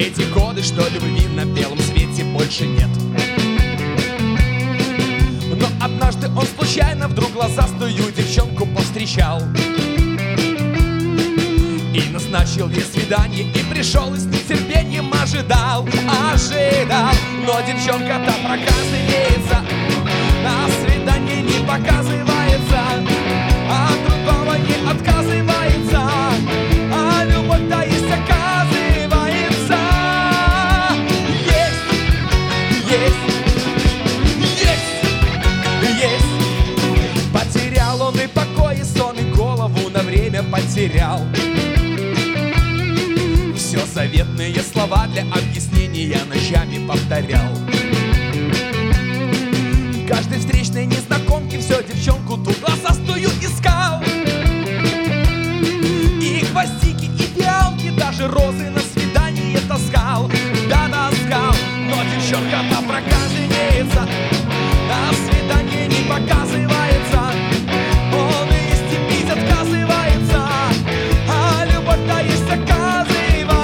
эти годы, что любви на белом свете больше нет. Но однажды он случайно вдруг глазастую девчонку повстречал и назначил ей свидание, и пришел и с нетерпением ожидал. Но девчонка-то проказывается, на свидание не показывается, от другого не отказывается, а любовь-то есть оказывается. Есть. Потерял он и покой, и сон, и голову на время потерял. Все заветные слова для объяснения ночами повторял. Каждой встречной незнакомке все девчонку ту глазастую искал. И гвоздики, и фиалки, даже розы на свидание таскал. Да, таскал, но девчонка-то проказывается, на свидание не показывается, он и степить отказывается, а любовь-то есть оказывается.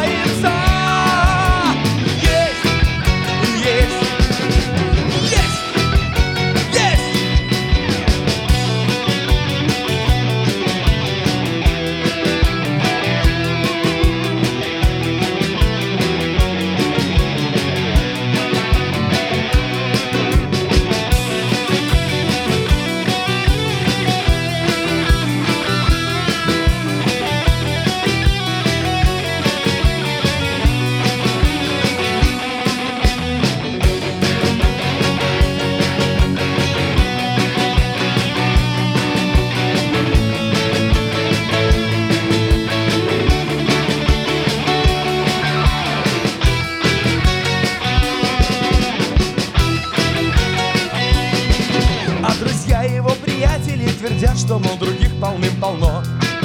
Твердят, что, мол, других полным-полно.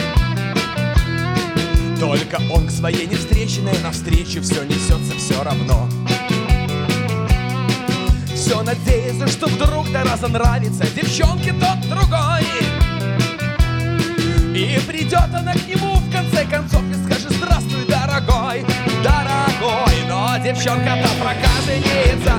Только он к своей невстреченной навстречу все несется все равно. Все надеется, что вдруг да разонравится девчонке тот другой, и придет она к нему в конце концов и скажет: здравствуй, дорогой, дорогой. Но девчонка-то проказывается,